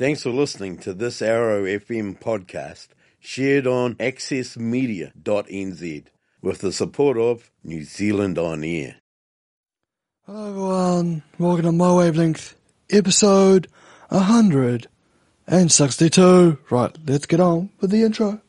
Thanks for listening to this Arrow FM podcast shared on accessmedia.nz with the support of New Zealand On Air. Hello everyone, welcome to My Wavelength, episode 162. Right, let's get on with the intro.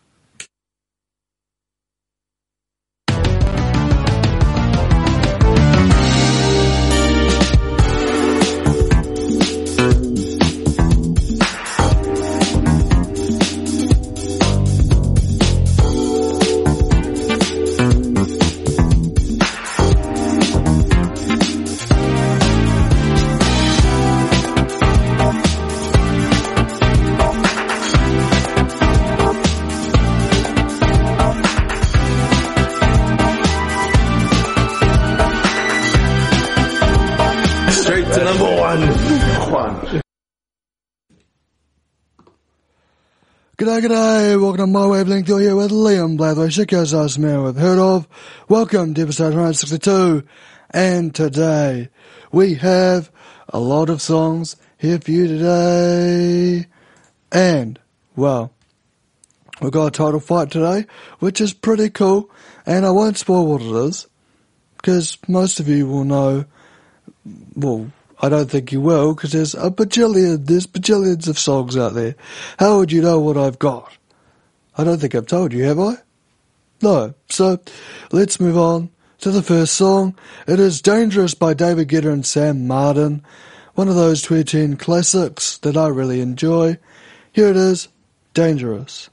G'day, welcome to My Wavelength. You're here with Liam Blathway, Shikos Osmer with Heard Of. Welcome to episode 162, and today we have a lot of songs here for you today. And, well, we've got a title fight today, which is pretty cool, and I won't spoil what it is, because most of you will know, well, I don't think you will, because there's bajillions of songs out there. How would you know what I've got? I don't think I've told you, have I? No. So, let's move on to the first song. It is Dangerous by David Guetta and Sam Martin. One of those 2010 classics that I really enjoy. Here it is, Dangerous.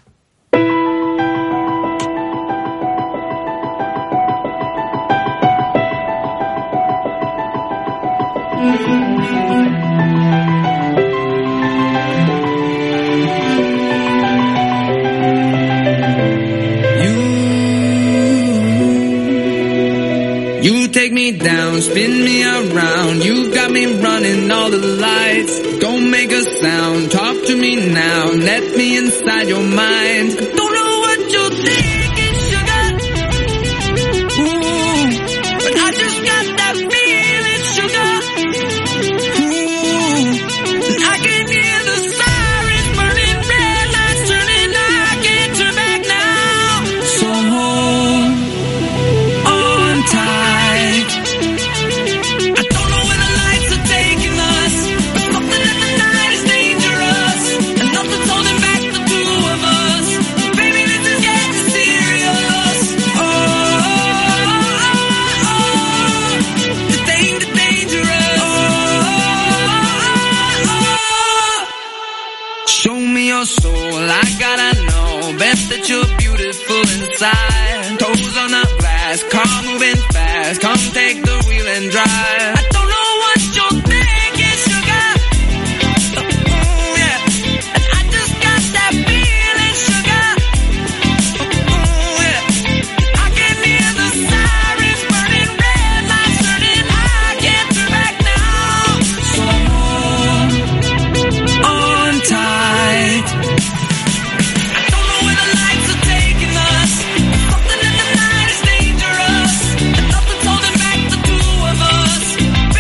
You take me down, spin me around. You got me running all the lights. Don't make a sound, talk to me now. Let me inside your mind. I don't know what you're thinking, sugar. Ooh, but I just got that feeling, sugar. Ooh, and I can hear the sirens burning, red lights turning. I can't turn back now. So hold on tight. Soul, I gotta know, bet that you're beautiful inside. Toes on the glass, car moving fast. Come take the wheel and drive. I don't know what you're thinking, sugar. Oh, yeah. And I just got that feeling, sugar. Oh, yeah. I can hear the sirens burning, red lights turning. I can't turn back now. So hold on tight. Something in the night is dangerous, and nothing's holding back the two of us.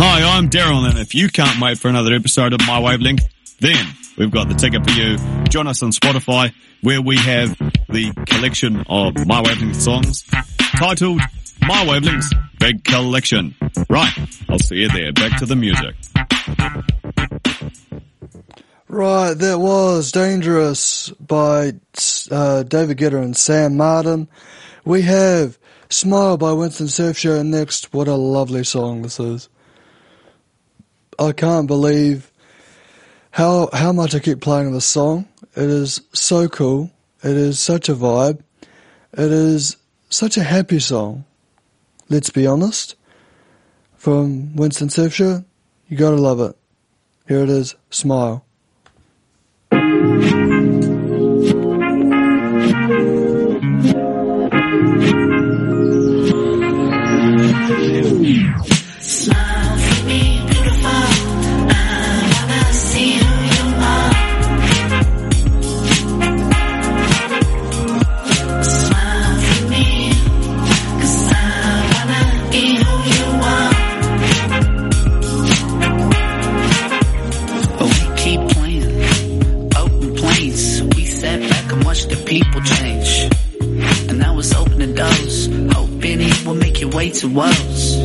Hi, I'm Daryl, and if you can't wait for another episode of My Wavelength, then we've got the ticket for you. Join us on Spotify, where we have the collection of My Wavelength songs titled My Wavelength's Big Collection. Right, I'll see you there. Back to the music. Right, that was Dangerous by David Guetta and Sam Martin. We have Smile by Winston Surfshirt next. What a lovely song this is. I can't believe how much I keep playing this song. It is so cool. It is such a vibe. It is such a happy song. Let's be honest. From Winston Surfshirt, you gotta love it. Here it is, Smile. Smile for me, beautiful. I wanna see who you are. Smile for me, 'cause I wanna be who you are. But we keep playing open planes. We sat back and watched the people change. And now it's opening doors, hoping it will make your way to us.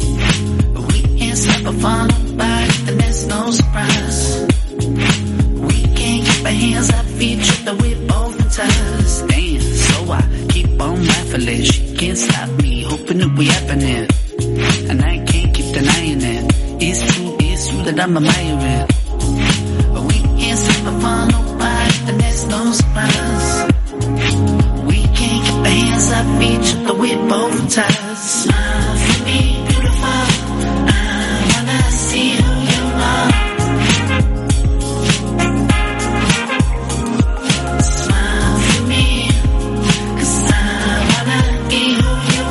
Step up on nobody, and there's no surprise. We can't keep our hands off each other, we're both in ties. Damn, so I keep on laughing. She can't stop me, hoping it will happening. And I can't keep denying it. It's true that I'm admiring. But we can't step up on nobody, and there's no surprise. We can't keep our hands off each other, we're both in ties. Smile for me, beautiful. See who you are. Smile for me, 'cause I wanna be who you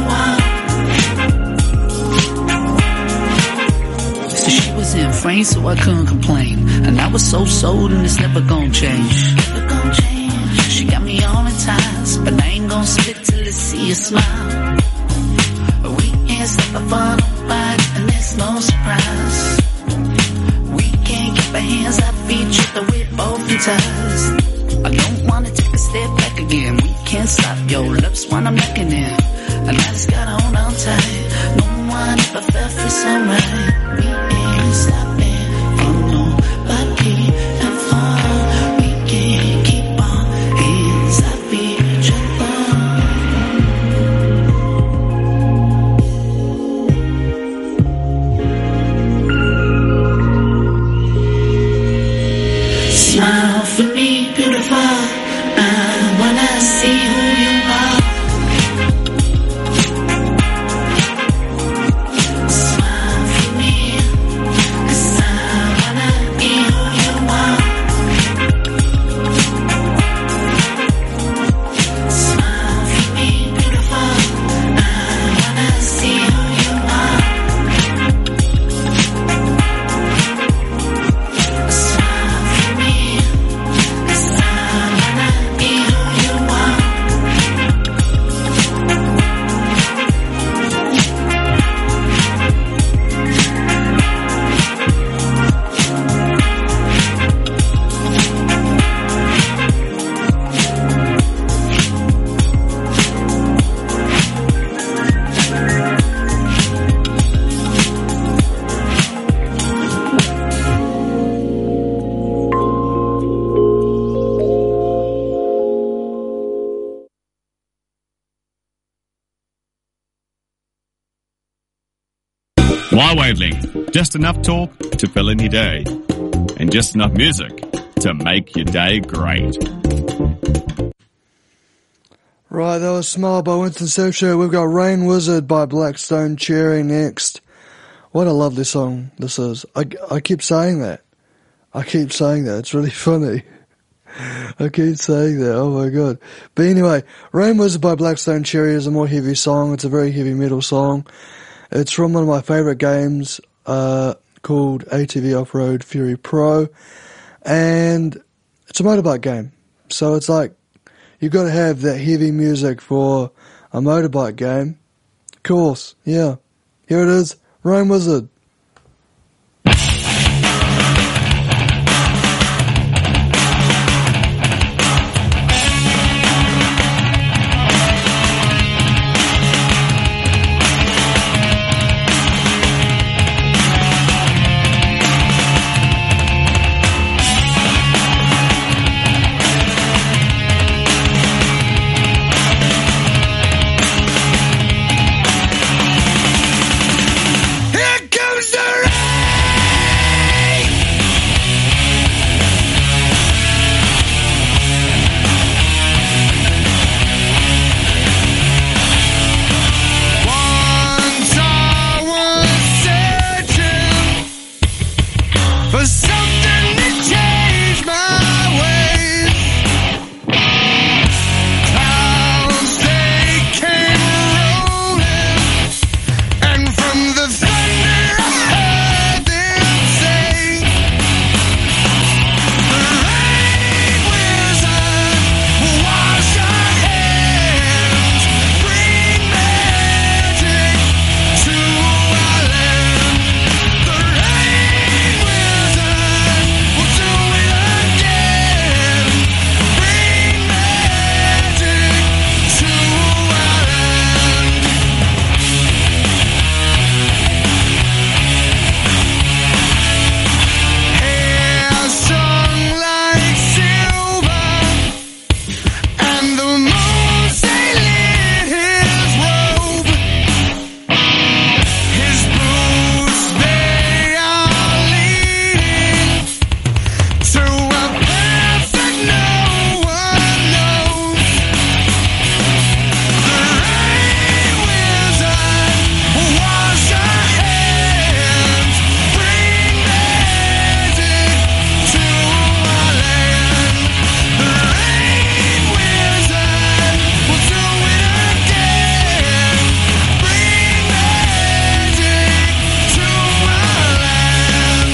are. So she was in frame, so I couldn't complain. And I was so sold, and it's never gonna change. Never gonna change. She got me all in ties, but I ain't gonna spit till I see you smile. We can't step up on nobody, and there's no surprise. We can't keep our hands off each other, we're both in ties. I don't wanna take a step back again. We can't stop your lips when I'm looking in. And I just gotta hold on tight. No one ever felt this so right. We ain't stopping for nobody and for. We can't keep our hands off each other. Smile for me, beautiful. I wanna see who you are. Smile for me, 'cause I wanna be who you are. Smile for me, beautiful. I wanna see who you are. Smile for me, 'cause I wanna be who you are. My Wavelength, just enough talk to fill in your day, and just enough music to make your day great. Right, that was Smile by Winston Surfshirt. We've got Rain Wizard by Blackstone Cherry next. What a lovely song this is. I keep saying that. It's really funny. I keep saying that. Oh my god. But anyway, Rain Wizard by Blackstone Cherry is a more heavy song. It's a very heavy metal song. It's from one of my favourite games called ATV Off-Road Fury Pro. And it's a motorbike game. So it's like, you've got to have that heavy music for a motorbike game. Of course, yeah. Here it is, Rain Wizard. for something to change my ways. Clouds, they came rolling, and from the thunder I heard them say, the rain wizard will wash our hands, bring magic to our land. The rain wizard will do it again, bring magic to our land. Hair sung like silver, and the moon lit his robe. His boots, they are leading to a path that no one knows. The rain wizard will wash our hands, bring magic to our land. The rain wizard will do it again, bring magic to our land.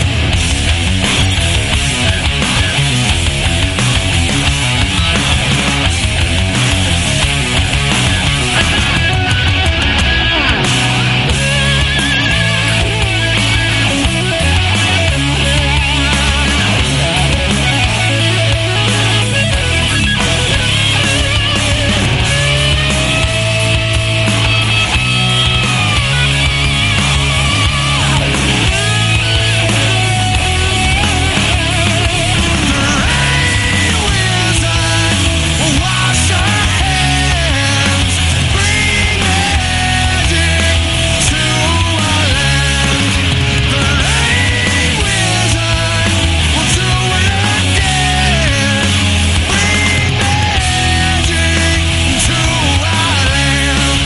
Wash our hands, bring magic to our land. The rain wizard will do it again, bring magic to our land.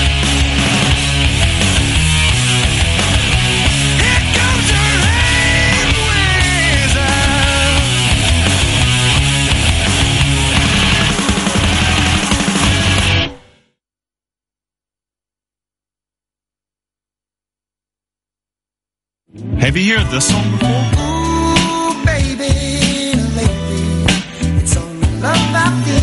Here comes the rain wizard. Have you heard this song before? Ooh, baby, lately it's only love I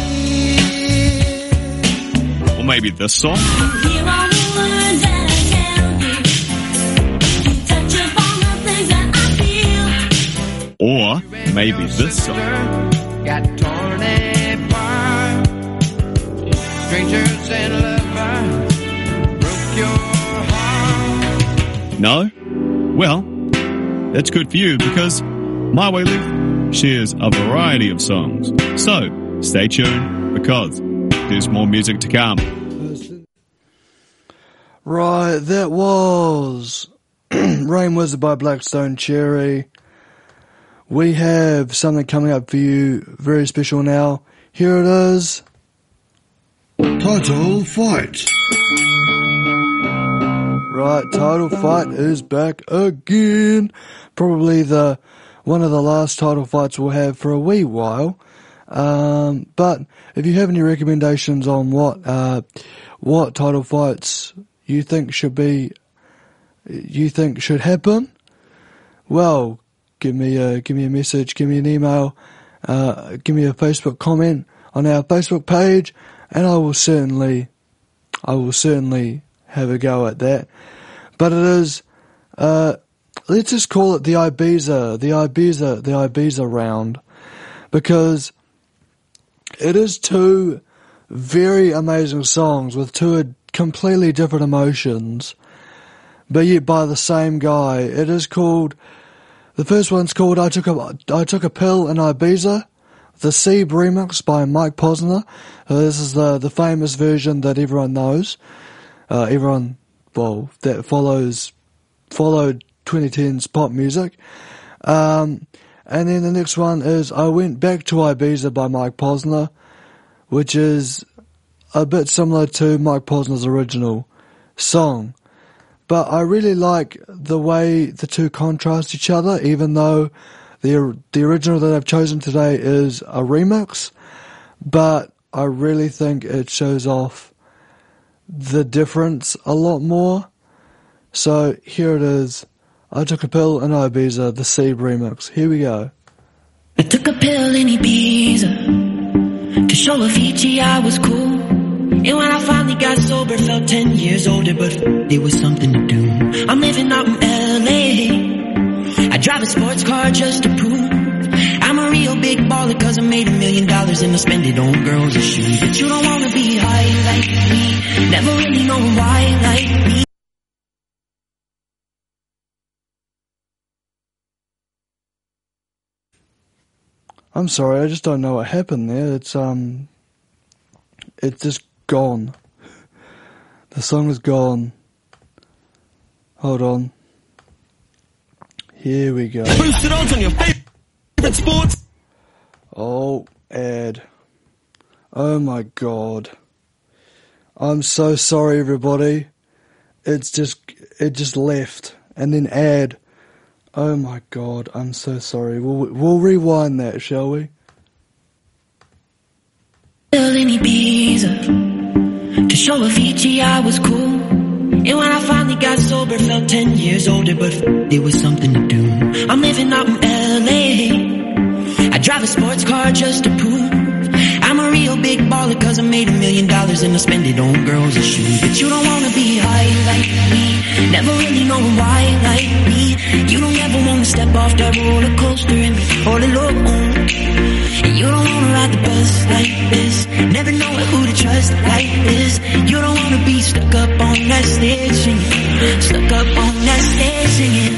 feel. Or maybe this song? Hear all the words that I tell you. You touch upon the things that I feel. Or maybe this song? Got torn apart. Strangers and lovers broke your heart. No? Well, that's good for you because My Way Left shares a variety of songs. So, stay tuned because there's more music to come. Right, that was Rain Wizard by Blackstone Cherry. We have something coming up for you, very special now. Here it is. Title Fight. Right, Title Fight is back again. Probably one of the last title fights we'll have for a wee while. But if you have any recommendations on what title fights you think should happen, well, give me a message, give me an email, give me a Facebook comment on our Facebook page, and I will certainly have a go at that. But it is, let's just call it the Ibiza round, because it is two very amazing songs with two completely different emotions, but yet by the same guy. It is called, the first one's called I Took a Pill in Ibiza, the Sieb remix by Mike Posner. This is the famous version that everyone knows. That followed 2010's pop music. And then the next one is I Went Back to Ibiza by Mike Posner, which is a bit similar to Mike Posner's original song. but I really like the way the two contrast each other, even though the original that I've chosen today is a remix, but I really think it shows off the difference a lot more. So here it is. I Took a Pill in Ibiza, the Seed remix. Here we go. I took a pill in Ibiza to show Avicii I was cool. And when I finally got sober, felt 10 years older, but it was something to do. I'm living out in LA. I drive a sports car just to prove I'm a real big baller, cause I made $1 million and I spend it on girls and shoes. But you don't wanna be high like me, never really know why like me. I'm sorry, I just don't know what happened there. It's just gone. The song is gone. Hold on. Here we go. Boost it on your favorite sports. Oh, ad. Oh my god. I'm so sorry, everybody. It just left. And then ad. Oh my god, I'm so sorry. We'll rewind that, shall we? In Ibiza to show Avicii I was cool. And when I finally got sober, felt 10 years older, but it was something to do. I'm living out in LA. I drive a sports car just to prove I'm a real big baller, cause I made $1 million and I spend it on girls and shoes. But you don't wanna be high like me, never really know why like me. You don't ever wanna step off that roller coaster and be all alone. And you don't wanna ride the bus like this, never know who to trust like this. You don't wanna be stuck up on that stage singing, stuck up on that stage singing.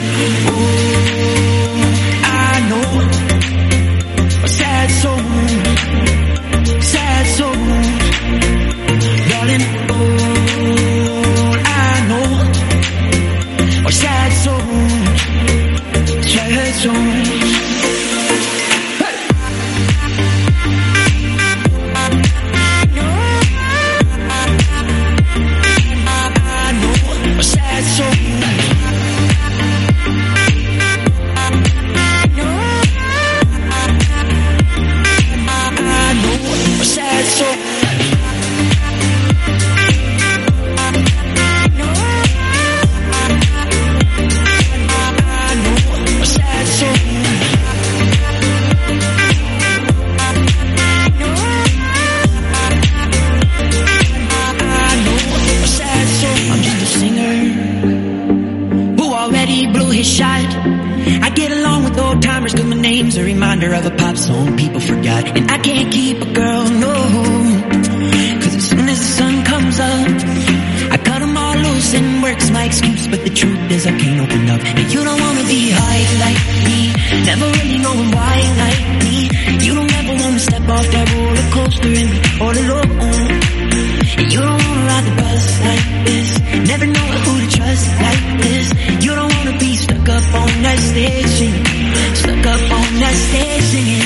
Oh, I know a sad soul, sad soul, darling. Oh, I know a sad soul, sad soul. Of a pop song people forgot, and I can't keep a girl, no, cause as soon as the sun comes up I cut them all loose and work's my excuse, but the truth is I can't open up. And you don't wanna be high like me, never really knowing why like me. You don't ever wanna step off that roller coaster and be all alone. And you don't wanna ride the bus like this, never know who to trust like this. You don't wanna be stuck up on that stage singing, stuck up on that stage singing.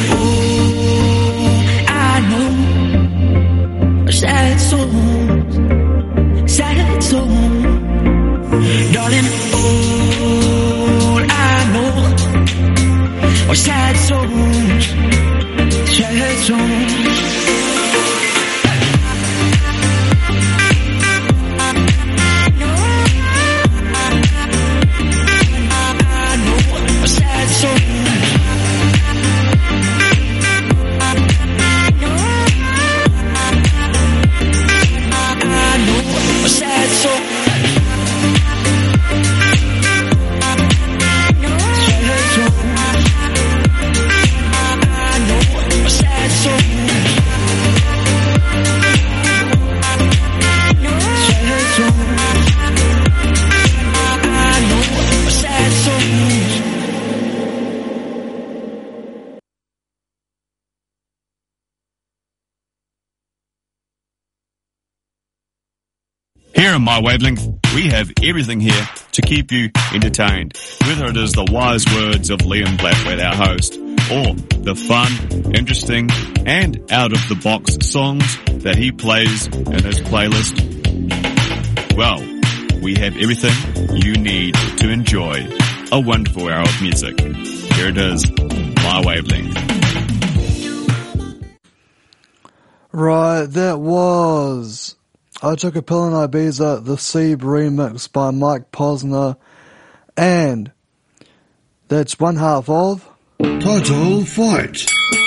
Oh, I know a sad soul, sad soul, darling. Oh, I know a sad soul, sad soul. Here on My Wavelength, we have everything here to keep you entertained, whether it is the wise words of Liam Blackwood, our host, or the fun, interesting, and out-of-the-box songs that he plays in his playlist. Well, we have everything you need to enjoy a wonderful hour of music. Here it is, My Wavelength. Right, that was I Took a Pill in Ibiza, the Sieb remix by Mike Posner, and that's one half of Title Fight.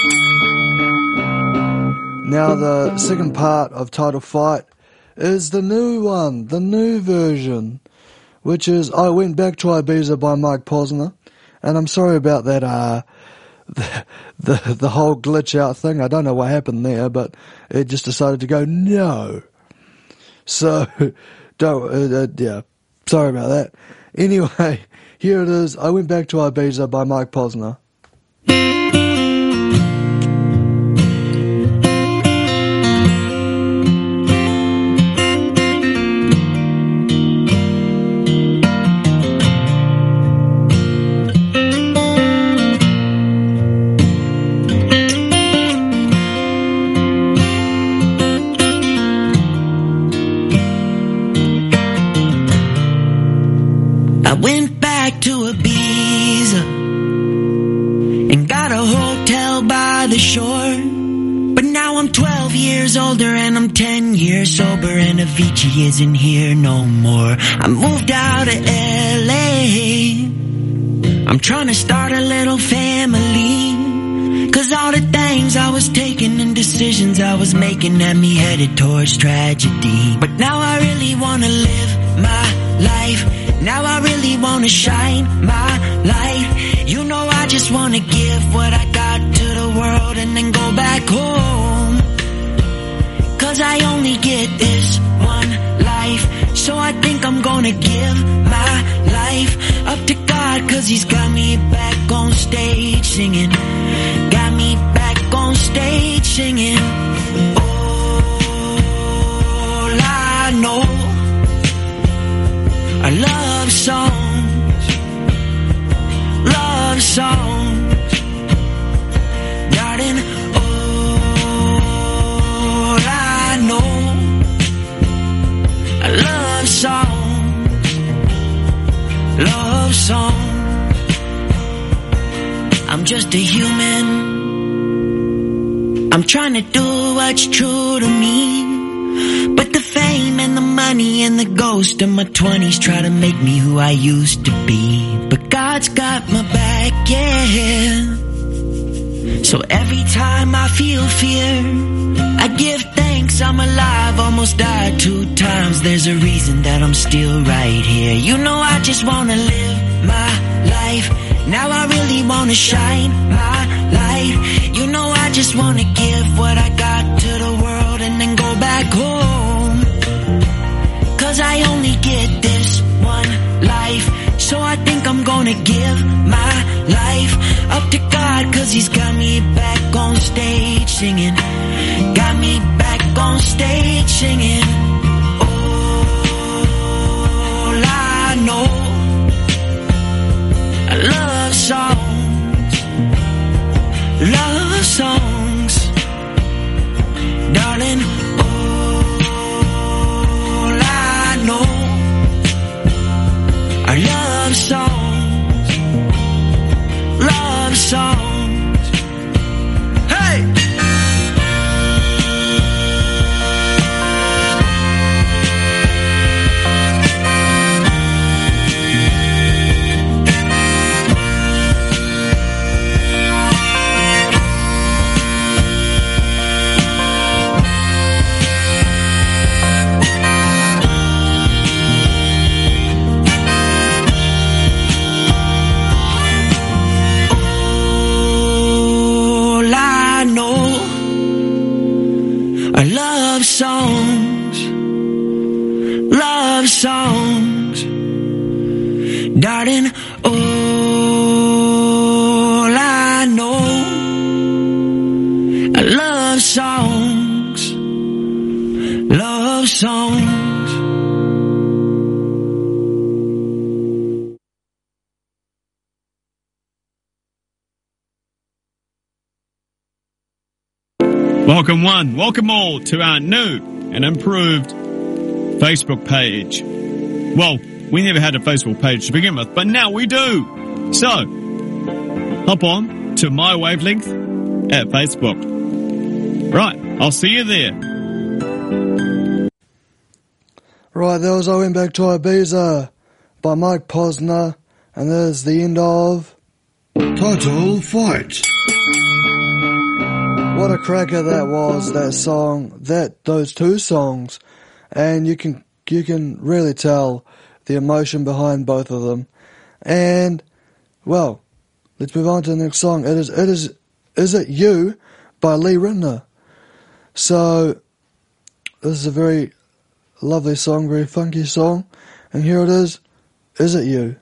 Now the second part of Title Fight is the new one, the new version, which is I Went Back to Ibiza by Mike Posner. And I'm sorry about that, the whole glitch out thing. I don't know what happened there, but it just decided to go no. So, yeah, sorry about that. Anyway, here it is. I Went Back to Ibiza by Mike Posner. Older and I'm 10 years sober and Avicii isn't here no more. I moved out of LA. I'm trying to start a little family, 'cause all the things I was taking and decisions I was making had me headed towards tragedy. But now I really wanna live my life. Now I really wanna shine my light. You know I just wanna give what I got to the world and then go back home. 'Cause I only get this one life, so I think I'm gonna give my life up to God, 'cause he's got me back on stage singing. Got me back on stage singing. All I know are love songs. Love songs. Darling, love songs, love songs. I'm just a human. I'm trying to do what's true to me, but the fame and the money and the ghost of my 20s try to make me who I used to be. But God's got my back, yeah. So every time I feel fear, I give thanks I'm alive. Almost died 2 times. There's a reason that I'm still right here. You know I just wanna live my life. Now I really wanna shine my light. You know I just wanna give what I got to the world and then go back home. 'Cause I only get this one life, so I think I'm gonna give my life up to God, 'cause he's got me back on stage singing. Got me back on stage singing. All I know are love songs. Love songs. Darling, all I know are love songs. Love songs. Hey! Songs, love songs, darling, all I know are love songs, love songs. Welcome one, welcome all to our new and improved Facebook page. Well, we never had a Facebook page to begin with, but now we do. So, hop on to My Wavelength at Facebook. Right, I'll see you there. Right, that was I Went Back to Ibiza by Mike Posner, and there's the end of Total Fight. What a cracker that was, that song, those two songs, and you can really tell the emotion behind both of them. And well, let's move on to the next song. It is Is It You by Lee Ritenour. So this is a very lovely song, very funky song, and here it is It You?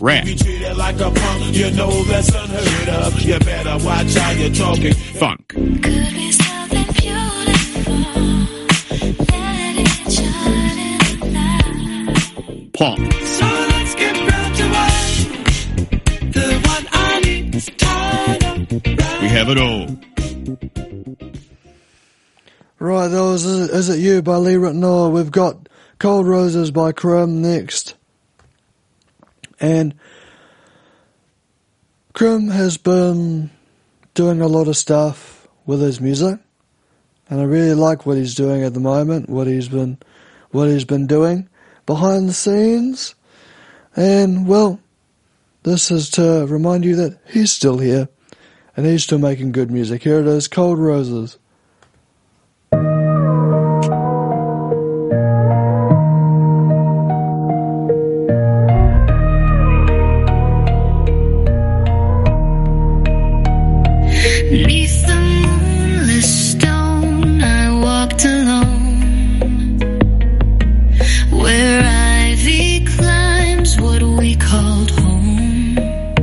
rap, Be treated like a punk, you know that's unheard of. You better watch how you're talking. funk, Could be something beautiful that is shining light. pop, So let's get round to what the one I need is tied up. we have it all. Right, that was Is It You by Lee Ritenour. We've got Cold Roses by Krim next. And Krim has been doing a lot of stuff with his music. And I really like what he's doing at the moment, what he's been doing behind the scenes. And, well, this is to remind you that he's still here. And he's still making good music. Here it is, Cold Roses. Beneath the moonless stone, I walked alone, where ivy climbs what we called home.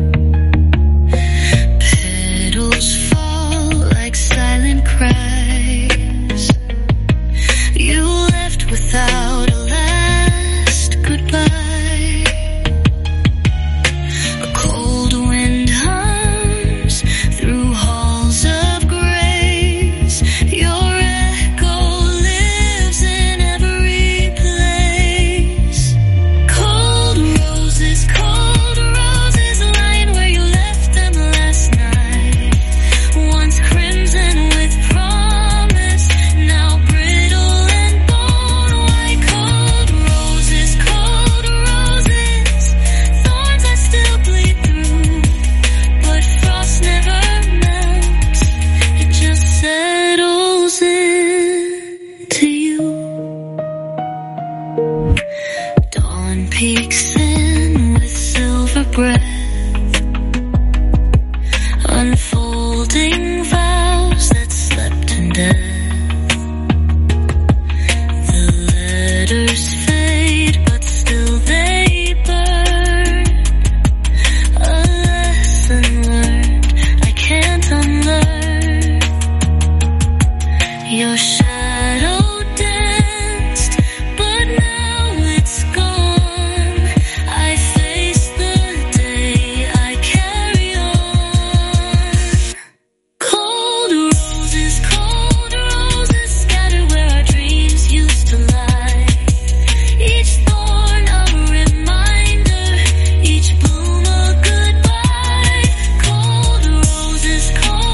Petals fall like silent cries. You left without a last goodbye. A cold wind hums through halls of grace. Your echo lives in every place. Cold roses, lying where you left them last night. Once crimson with promise, now brittle and bone white. Cold roses, thorns that still bleed through, but frost never melts. It just settles into you. Dawn peeks in with silver breath, unfolding vows that slept in death. The letters fade, but still they burn. A lesson learned, I can't unlearn. Your shadow danced, but now it's gone. I face the day, I carry on. Cold roses, scattered where our dreams used to lie. Each thorn a reminder, each bloom a goodbye. Cold roses,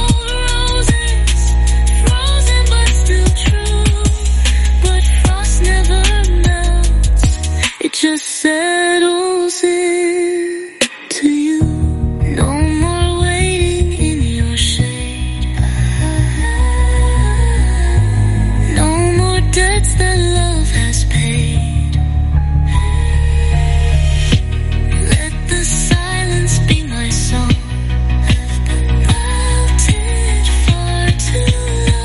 frozen but still true. But frost never melts, it just settles into you. No more waiting in your shade. No more debts that love has paid. Let the silence be my song. I've been melted far too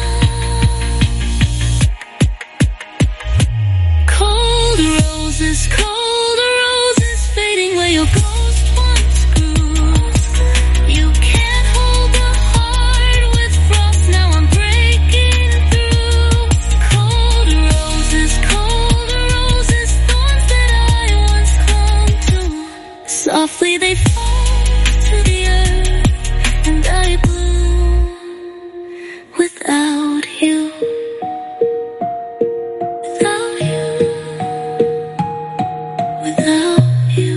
long. Cold roses, fading where your ghost once grew. You can't hold the heart with frost, now I'm breaking through. Cold roses, thorns that I once clung to. Softly they fall to the earth, and I bloom without you. Without you. Without you.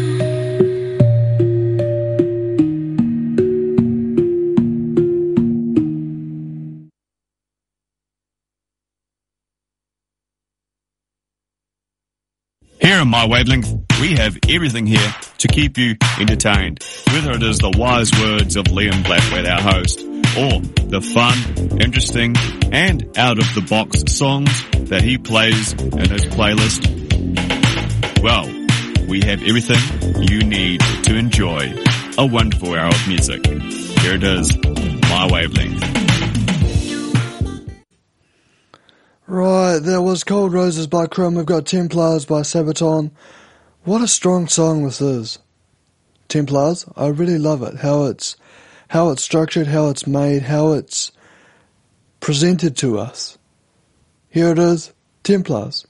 Here on My Wavelength, we have everything here to keep you entertained, whether it is the wise words of Liam Blackwood, our host, or the fun, interesting, and out-of-the-box songs that he plays in his playlist. Well, we have everything you need to enjoy a wonderful hour of music. Here it is, My Wavelength. Right, that was Cold Roses by Krim. We've got Templars by Sabaton. What a strong song this is. Templars. I really love it. How it's structured, how it's made, how it's presented to us. Here it is, Templars.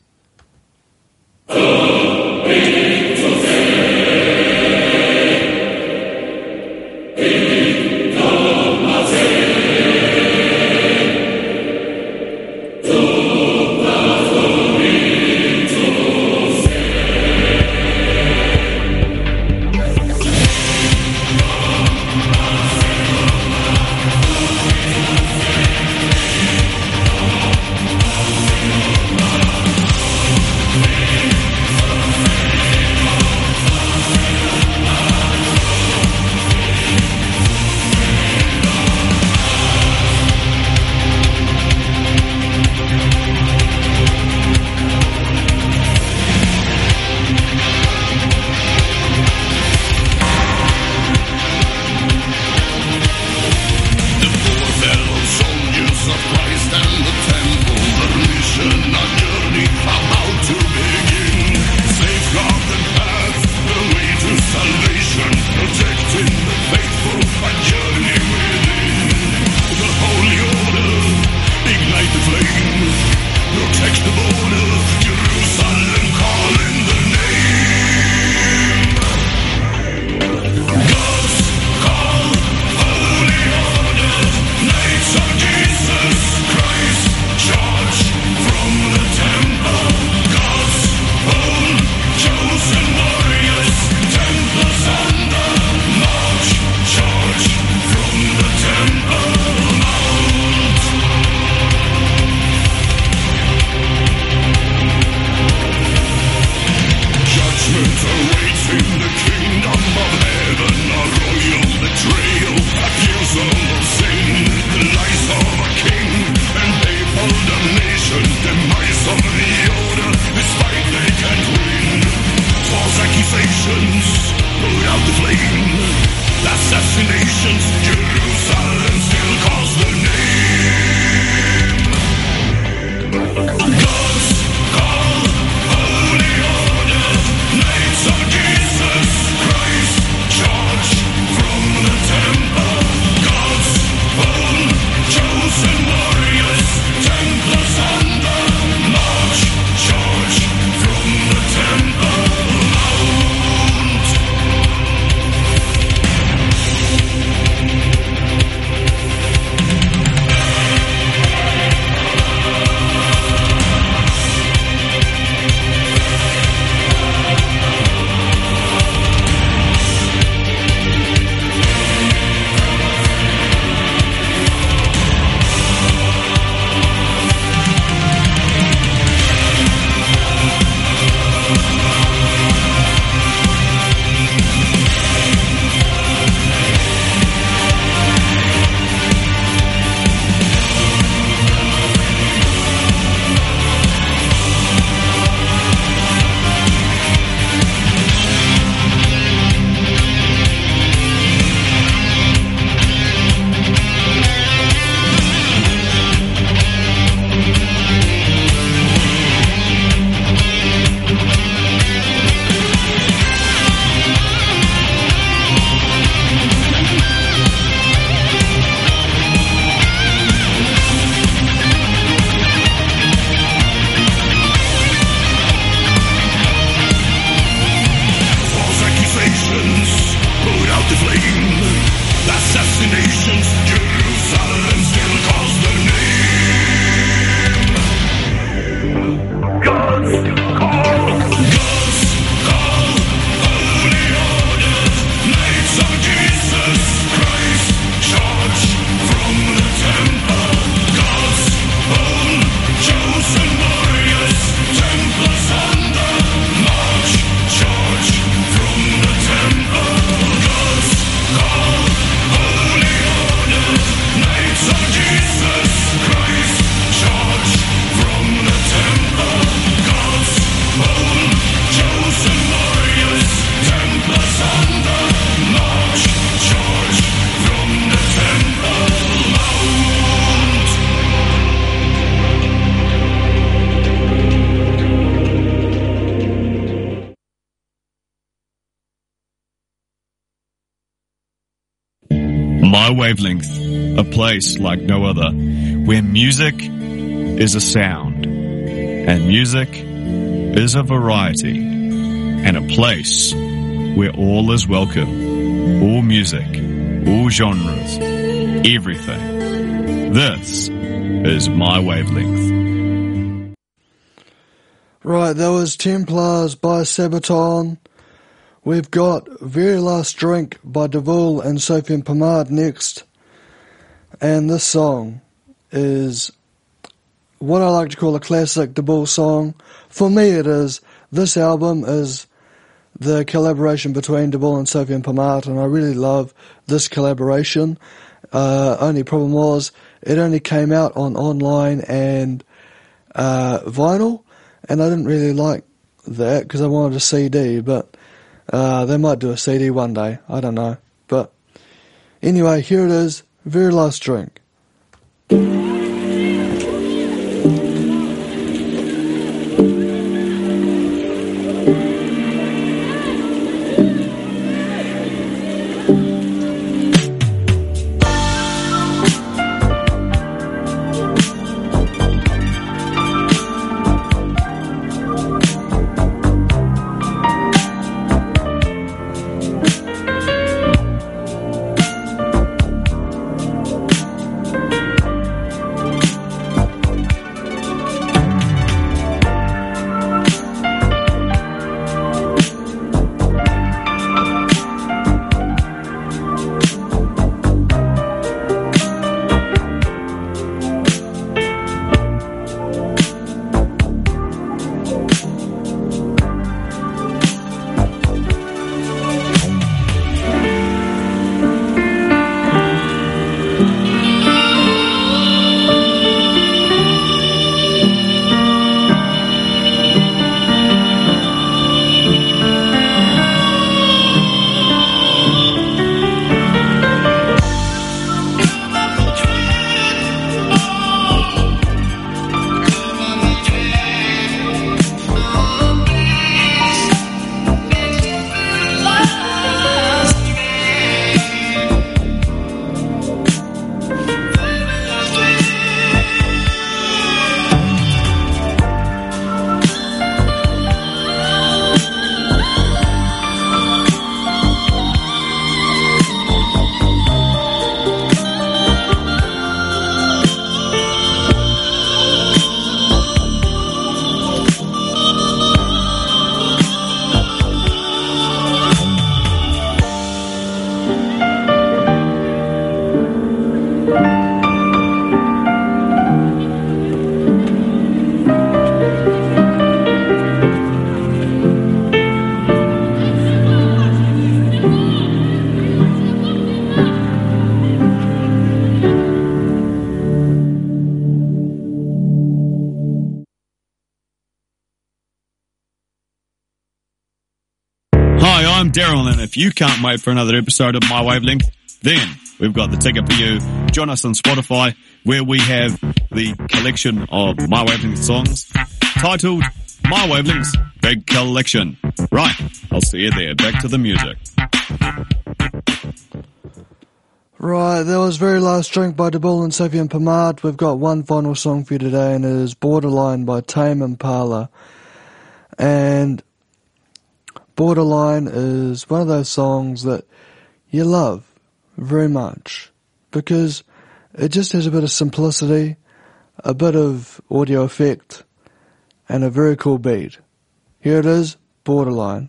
My Wavelength, a place like no other, where music is a sound, and music is a variety, and a place where all is welcome, all music, all genres, everything. This is My Wavelength. Right, that was Templars by Sabaton. We've got Very Last Drink by Deville and Sophie and Pomade next. And this song is what I like to call a classic Deville song. For me it is. This album is the collaboration between Deville and Sophie and Pomade, and I really love this collaboration. Only problem was it only came out on online and vinyl, and I didn't really like that because I wanted a CD, but they might do a CD one day, I don't know. But anyway, here it is, Very Last Drink. I'm Daryl, and if you can't wait for another episode of My Wavelength, then we've got the ticket for you. Join us on Spotify, where we have the collection of My Wavelength songs titled My Wavelength's Big Collection. Right, I'll see you there. Back to the music. Right, that was Very Last Drink by Deville and Sophie and Pomade. We've got one final song for you today, and it is Borderline by Tame Impala. And Borderline is one of those songs that you love very much because it just has a bit of simplicity, a bit of audio effect, and a very cool beat. Here it is, Borderline.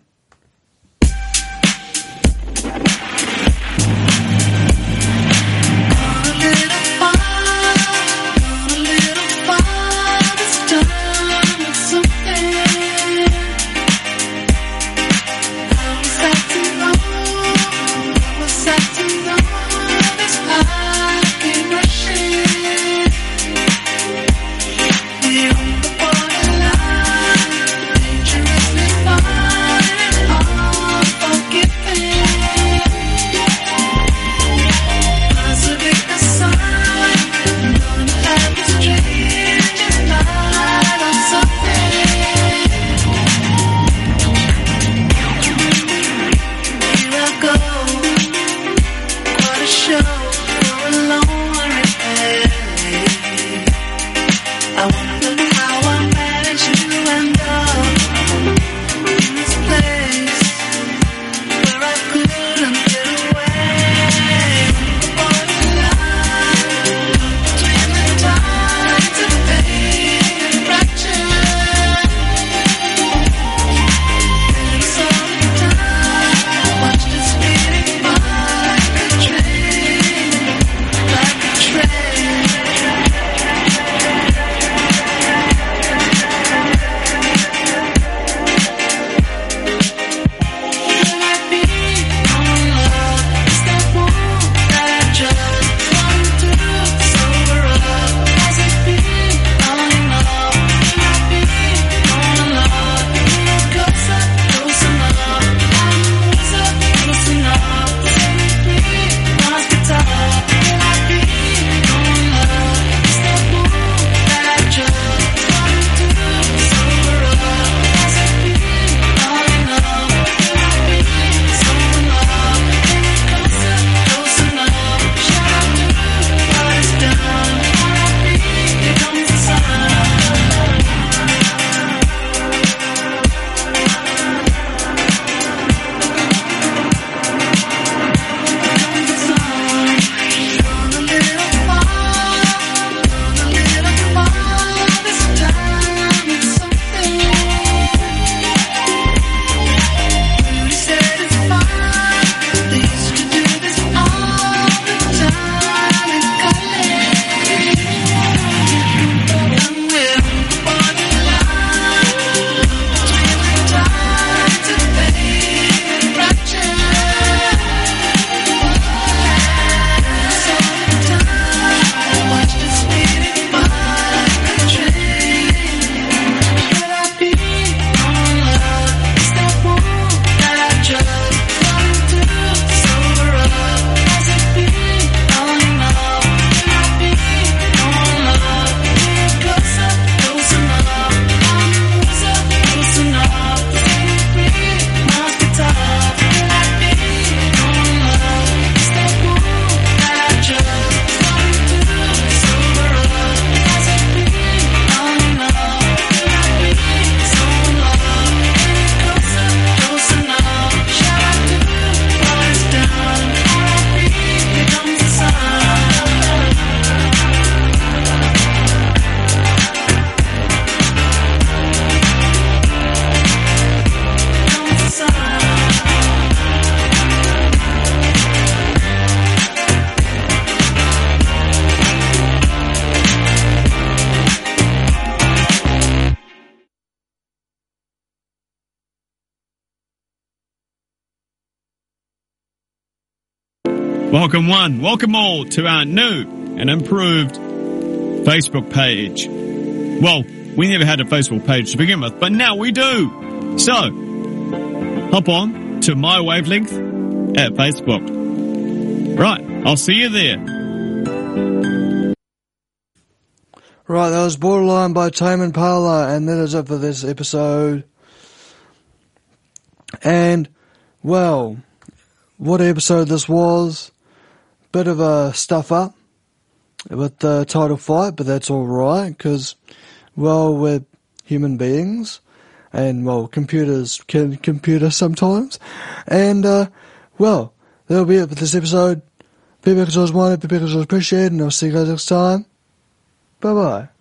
Dangerously fine. welcome one, welcome all to our new and improved Facebook page. Well, we never had a Facebook page to begin with, but now we do. So, hop on to My Wavelength at Facebook. Right, I'll see you there. Right, that was Borderline by Tame Impala, and that is it for this episode. And, well, what episode this was. Bit of a stuff up with the title fight, but that's alright, because, well, we're human beings, and, well, computers can computer sometimes. And, well, that'll be it for this episode. Feedback is always wanted, feedback is always appreciated, and I'll see you guys next time. Bye-bye.